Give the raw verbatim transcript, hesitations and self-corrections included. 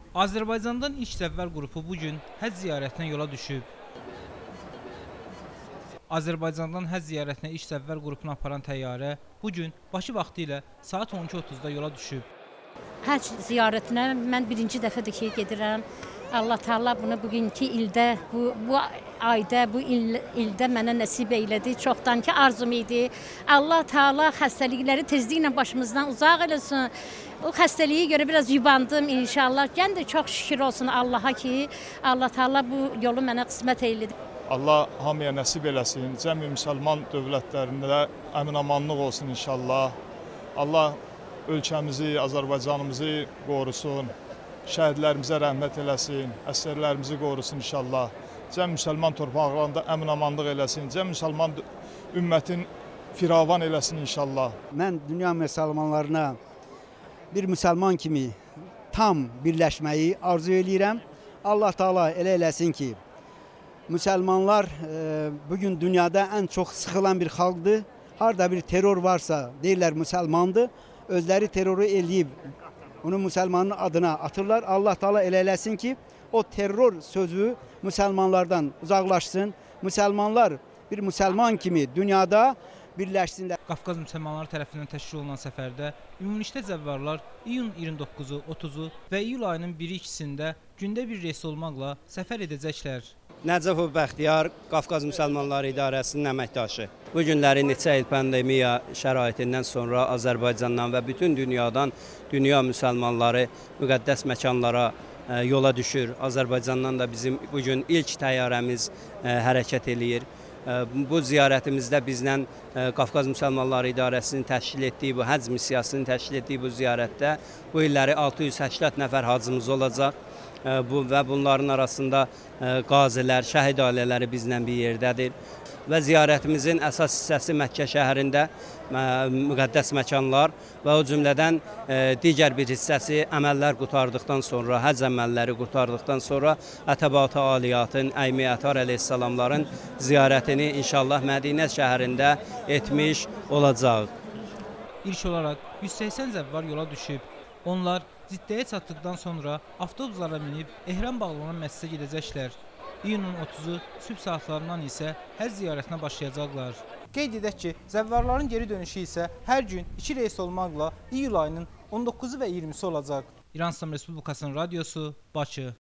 Azərbaycandan ilk səfər qrupu bugün həcc ziyarətinə yola düşüb. Azərbaycandan həcc ziyarətinə ilk səfər qrupunu aparan təyyarə bugün Bakı vaxtı ilə saat on iki otuzda yola düşüb. Həcc ziyarətinə mən birinci dəfədir ki, gedirəm. Allah Teala bunu bugünkü ildə, bu, bu ayda, bu il, ildə mənə nəsib eylədi. Çoxdan ki arzum idi. Allah Teala xəstəlikləri tezliklə başımızdan uzaq eləsin. O xəstəliyi görə biraz yubandım inşallah. Gən də çox şükür olsun Allaha ki, Allah Teala bu yolu mənə qismət eylədi. Allah hamıya nəsib eləsin. Cəmi müsəlman dövlətlərində əmin-amanlıq olsun inşallah. Allah ölkəmizi, Azərbaycanımızı qorusun. Şəhidlərimizə rəhmət eləsin, əsərlərimizi qorusun inşallah. Cəm müsəlman torpaqlarında əmin-amanlıq eləsin, cəm müsəlman ümmətin firavan eləsin inşallah. Mən dünya müsəlmanlarına bir müsəlman kimi tam birləşməyi arzu eləyirəm. Allah Teala elə eləsin ki, müsəlmanlar e, bugün dünyada ən çox sıxılan bir xalqdır. Harada bir terror varsa deyirlər müsəlmandır, özləri terroru eləyib. Onu müsəlmanın adına atırlar. Allah Teala elə eləsin ki, o terror sözü müsəlmanlardan uzaqlaşsın. Müsəlmanlar bir müsəlman kimi dünyada birləşsinlər. Qafqaz müsəlmanları tərəfindən təşkil olunan səfərdə ümumilikdə zəvvarlar iyun iyirmi doqquzu, otuzü və iyul ayının biri ikisində gündə bir reys olmaqla səfər edəcəklər. Nəcəfov Bəxtiyar, Qafqaz Müsəlmanları İdarəsinin əməkdaşı. Bu günləri neçə il pandemiya şəraitindən sonra Azərbaycandan və bütün dünyadan dünya müsəlmanları müqəddəs məkanlara e, yola düşür. Azərbaycandan da bizim bugün ilk təyyarəmiz e, hərəkət eləyir. E, bu ziyarətimizdə bizlə e, Qafqaz Müsəlmanları İdarəsinin təşkil etdiyi, bu həcc missiyasının təşkil etdiyi bu ziyarətdə bu illəri altı yüz səksən nəfər hacımız olacaq. Bu və bunların arasında qazilər, şəhid ailələri bizlə bir yerdədir. Və ziyarətimizin əsas hissəsi Məkkə şəhərində müqəddəs məkanlar və o cümlədən digər bir hissəsi əməllər qurtardıqdan sonra, həcc əməlləri qurtardıqdan sonra Ətəbat-ı Aliyatın, Əymi Ətar əleyhissalamların ziyarətini inşallah Mədinə şəhərində etmiş olacaq. İlk olaraq yüz səksən zəvvar yola düşüb. Onlar Ciddəyə çatdıqdan sonra avtobuslara minib ehram bağlanan məscidə gedəcəklər. İyunun otuzu sübh saatlarından isə həcc ziyarətinə başlayacaqlar. Qeyd edək ki, zəvvarların geri dönüşü isə hər gün iki reys olmaqla iyul ayının on doqquzu və iyirmisi olacaq. İran İslam Respublikasının radiosu, Bakı.